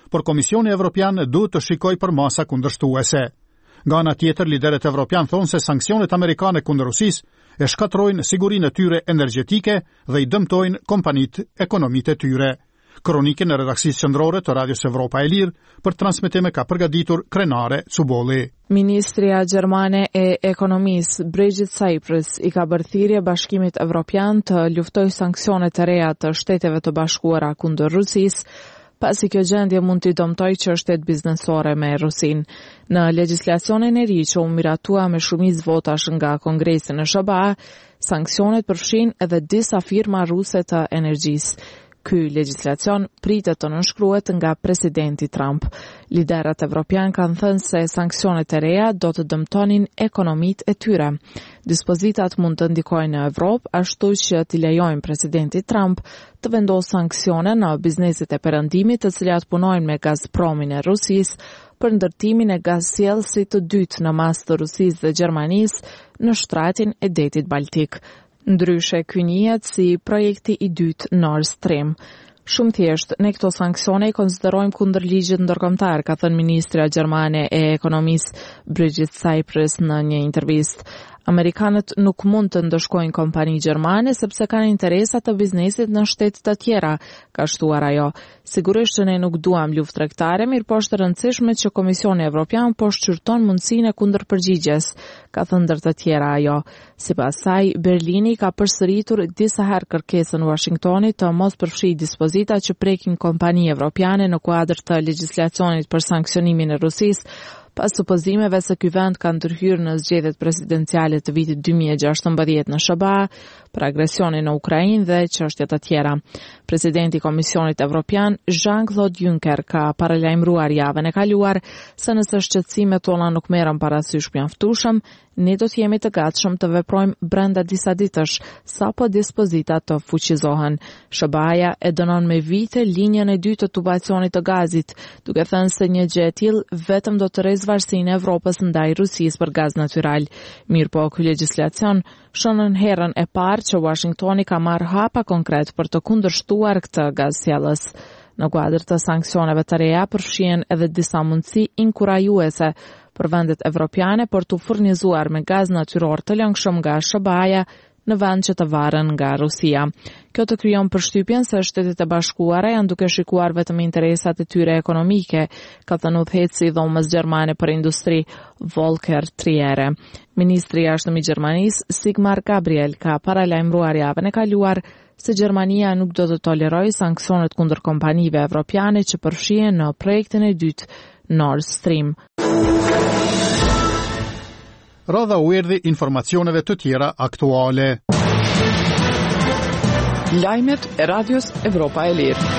por Komisioni Evropian duhet të shikojë për masa kundërshtuese. Nga ana tjetër, liderët evropian thonë se sanksionet amerikane kundër Rusisë e shkatrojnë sigurinë e tyre energjetike dhe i dëmtojnë kompanitë ekonomitë e tyre. Kronikën në redaksisë qendrore të Radios Evropa e Lirë për transmetim ka përgatitur Krenare Cubolli. Ministria Gjermane e Ekonomisë Brigitte Cyprus i ka bërë thirrje Bashkimit Evropian të luftojë sanksionet e reja të Shteteve të Bashkuara kundër Rusisë, pasi kjo gjendje mund t'i dëmtojë çështjet biznesore me Rusinë. Në legjislacionin e ri që u miratua me shumicë votash nga Kongresi në SBA, sanksionet përfshin edhe disa firma ruse të energjisë. Ky legjislacion pritet të nënshkruhet nga presidenti Trump. Liderët evropian kanë thënë se sanksionet e reja do të dëmtonin ekonomitë e tyre. Dispozitat mund të ndikojnë në Evropë, ashtu që t'i lejojnë presidentit Trump të vendosë sanksione në bizneset e perëndimit të cilat punojnë me Gazpromin e Rusisë për ndërtimin e gazsjellësit të dytë në mas të Rusisë dhe Gjermanisë në shtratin e detit Baltik. Ndryshe ky njihet si projekti i dytë Nord Stream. Shumë thjesht, ne këto sanksione i konsiderojmë kundër ligjit ndërkombëtar, ka thënë ministra gjermane e ekonomisë Brigitte Cyprus në një intervistë. Amerikanët nuk mund të ndëshkojnë kompani gjermane sepse kanë interesa të biznesit në shtete të tjera, ka shtuar ajo. Sigurisht që ne nuk duam luftë tregtare, mirë po është e rëndësishme që Komisioni Evropian po shqyrton mundësinë e kundërpërgjigjes, ka thënë ndër të tjera ajo. Sipas saj, Berlini ka përsëritur disa herë kërkesën Washingtonit të mos përfshijë dispozita që prekin kompani evropiane në kuadër të legjislacionit për sanksionimin e Rusisë, pas supozimeve se ky vend ka ndërhyrë në zgjedhjet presidenciale të vitit 2016 në SBA për agresionin në Ukrainë dhe çështje të tjera. Presidenti i Komisionit Evropian, Jean-Claude Juncker, ka paralajmëruar javën e kaluar se nëse shqetësimet tona nuk merren parasysh mjaftueshëm, ne do të jemi të gatshëm të veprojmë brenda disa ditësh, sapo dispozitat të fuqizohen. SBA-ja e dënon me vite linjën e dytë të tubacionit të gazit, duke thënë se një gjë e tillë vetëm do të rrezë varësinë e Evropës ndaj Rusisë për gaz natyral. Mirë po, ky legjislacion shënon herën e parë që Washingtoni ka marrë hapa konkret për të kundërshtuar këtë gazsjellës. Në kuadër të sanksioneve të reja përfshihen edhe disa mundësi inkurajuese për vendet evropiane për të furnizuar me gaz natyror të lëngshëm nga SBA-ja në vend që të varen nga Rusia. Kjo të krijon përshtypjen se Shtetet e Bashkuara janë duke shikuar vetëm interesat e tyre ekonomike, ka thënë udhëheqësi i dhomës gjermane për industri Volker Triere. Ministri i jashtëm i Gjermanisë, Sigmar Gabriel, ka paralajmëruar javën e kaluar se Gjermania nuk do të tolerojë sanksionet kundër kompanive evropiane që përfshihen në projektin e dytë Nord Stream. Radha u erdhi informacioneve të tjera aktuale. Lajmet e Radios Evropa e Lirë.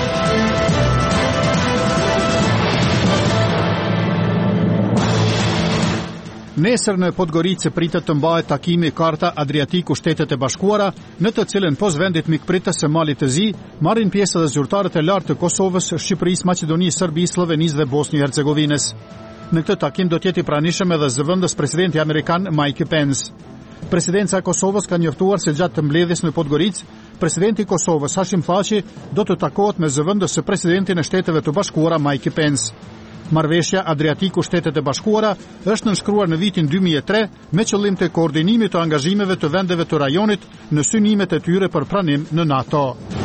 Nesër në Podgoricë pritet të mbahet takimi Karta Adriatiku Shtetet e Bashkuara, në të cilën pos vendit mikpritës së Malit të Zi marrin pjesë edhe zyrtarët e lartë të Kosovës, Shqipërisë, Maqedonisë, Serbisë, Slovenisë dhe Bosnjë-Hercegovinës. Në këtë takim do të jetë i pranishëm edhe zëvendës presidenti amerikan Mike Pence. Presidenca e Kosovës ka njoftuar se gjatë të mbledhjes në Podgoricë, presidenti i Kosovës Hashim Thaçi do të takohet me zëvendës së presidentin e Shteteve të Bashkuara Mike Pence. Marrëveshja Adriatiku Shtetet e Bashkuara është nënshkruar në vitin 2003 me qëllim të koordinimit të angazhimeve të vendeve të rajonit në synimet e tyre për pranim në NATO.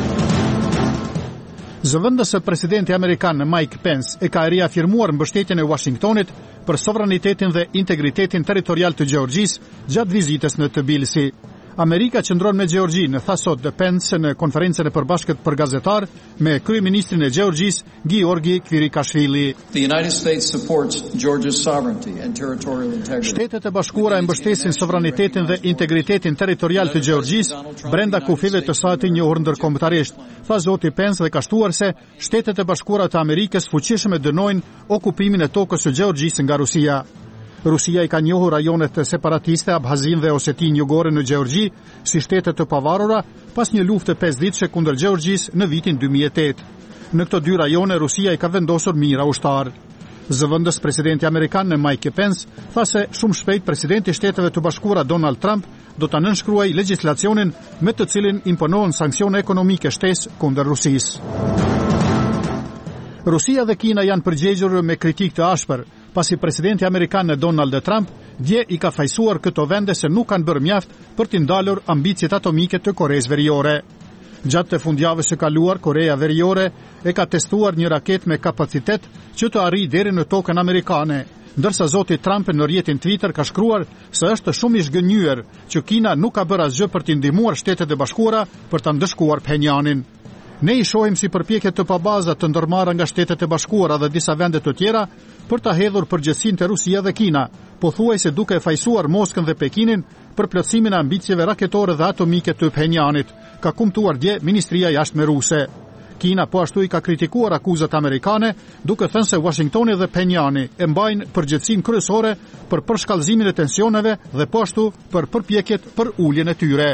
Zëvendës së presidenti amerikan Mike Pence e ka riafirmuar mbështetjen e Washingtonit për sovranitetin dhe integritetin territorial të Gjeorgjisë gjatë vizitës në Tbilisi. Amerika qëndron me Gjeorgjinë, tha sot Pence në konferencën e përbashkët për gazetar me kryeministrin e Gjeorgjisë, Giorgi Kvirikashvili. The United States supports Georgia's sovereignty and territorial integrity. Shtetet e Bashkuara e mbështesin sovranitetin dhe integritetin territorial të Gjeorgjisë brenda kufive të saj të njohur ndërkombëtarisht, tha zoti Pence dhe ka shtuar se Shtetet e Bashkuara të Amerikës fuqishëm e dënojnë okupimin e tokës së Gjeorgjisë nga Rusia. Rusia i ka njohur rajonet separatiste Abhazin dhe Osetin Jugore në Gjeorgji si shtete të pavarura pas një lufte 5 ditësh kundër Gjeorgjisë në vitin 2008. Në këto dy rajone Rusia i ka vendosur mira ushtar. Zëvendës presidenti amerikan Mike Pence tha se shumë shpejt presidenti i Shteteve të Bashkuara Donald Trump do ta nënshkruajë legjislacionin me të cilin imponohen sanksione ekonomike shtesë kundër Rusisë. Rusia dhe Kina janë përgjegjur me kritik të ashpër, pasi presidenti amerikan Donald Trump dje i ka fajsuar këto vende se nuk kanë bërë mjaft për t'i ndalur ambicjet atomike të Koreas Veriore. Gjatë të fundjavës së kaluar, Korea Veriore e ka testuar një raket me kapacitet që të arrijë deri në tokën amerikane, ndërsa zoti Trump në rrjetin Twitter ka shkruar se është shumë i zgënjur që Kina nuk ka bërë asgjë për t'i ndihmuar Shtetet e Bashkuara për ta ndëshkuar Pjongjanin. Ne i shohim si përpjekje të pabaza të ndërmarra nga Shtetet e Bashkuara dhe disa vende të tjera për ta hedhur përgjegjësinë te Rusia dhe Kina, pothuajse duke fajsuar Moskën dhe Pekinin për plotësimin e ambicieve raketore dhe atomike të Pjongjanit, ka kumtuar dje Ministria e Jashtme ruse. Kina po ashtu i ka kritikuar akuzat amerikane, duke thënë se Washingtoni dhe Pjongjani e mbajnë përgjegjësinë kryesore për përshkallëzimin e tensioneve dhe po ashtu për përpjekjet për uljen e tyre.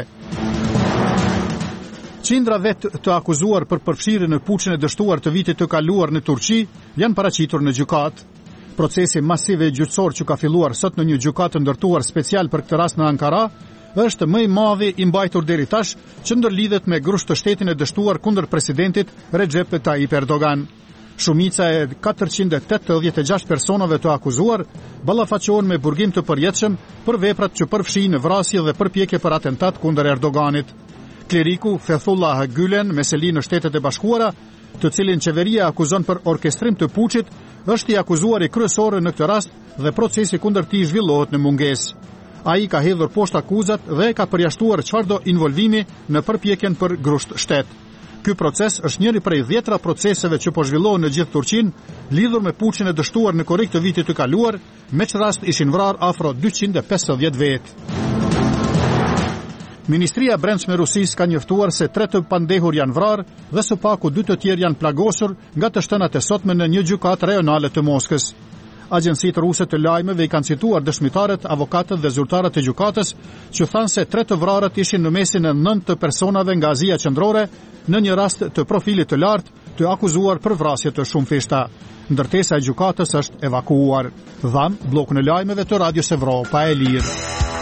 Qindra vet të akuzuar për përfshirje në puçin e dështuar të vitit të kaluar në Turqi janë paraqitur në gjykatë. Procesi masiv i gjyqësor që ka filluar sot në një gjykatë ndërtuar special për këtë rast në Ankara është më i madhi i mbajtur deri tash që ndërlidhet me grusht të shtetin e dështuar kundër presidentit Recep Tayyip Erdogan. Shumica e 486 personave të akuzuar ballafaqohen me burgim të përjetshëm për veprat që përfshin vrasje dhe përpjekje për atentat kundër Erdoganit. Kleriku Fethullah Gülen, meseli në Shtetet e Bashkuara, të cilin qeveria akuzon për orkestrim të puçit, është i akuzuari kryesor në këtë rast dhe procesi kundër tij zhvillohet në mungesë. Ai ka hedhur poshtë akuzat dhe ka përjashtuar çfarëdo involvimi në përpjekjen për grusht shtet. Ky proces është njëri prej 10 proceseve që po zhvillohen në gjithë Turqinë, lidhur me puçin e dështuar në korrik të vitit të kaluar, me që rast ishin vrarë afro 250 vetë. Ministria e Brendshme e Rusisë ka njoftuar se 3 të pandehur janë vrarë dhe së paku 2 të tjerë janë plagosur nga të shtënat e sotme në një gjykatë rajonale të Moskës. Agjencitë ruse të lajmeve i kanë cituar dëshmitarët, avokatët dhe zyrtarët e gjykatës që thanë se 3 të vrarët ishin në mesin e 9 të personave nga Azia Qendrore në një rast të profilit të lartë të akuzuar për vrasje të shumëfishta. Ndërtesa e gjykatës është evakuuar. Dham, blokun e lajmeve të Radios Evropa e Lirë.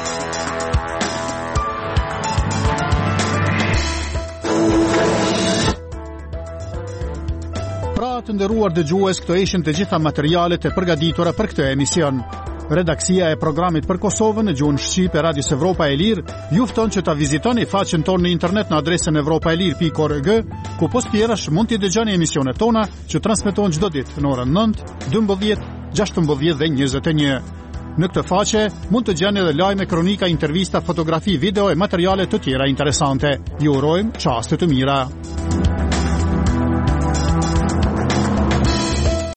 Të nderuar dëgjues, këto ishin të gjitha materialet e përgatitura për këtë emision. Redaksia e programit për Kosovën në gjuhën shqipe Radios Evropa e Lirë ju fton që ta vizitoni faqen tonë në internet në adresën evropaelir.org, ku pospjerash mund t'i dëgjoni emisionet tona që transmetohen çdo ditë në orën 9, 12, 16 dhe 21. Në këtë faqe mund të gjeni edhe lajme, kronika, intervista, fotografi, video e materiale të tjera interesante. Ju urojmë çaste të mira.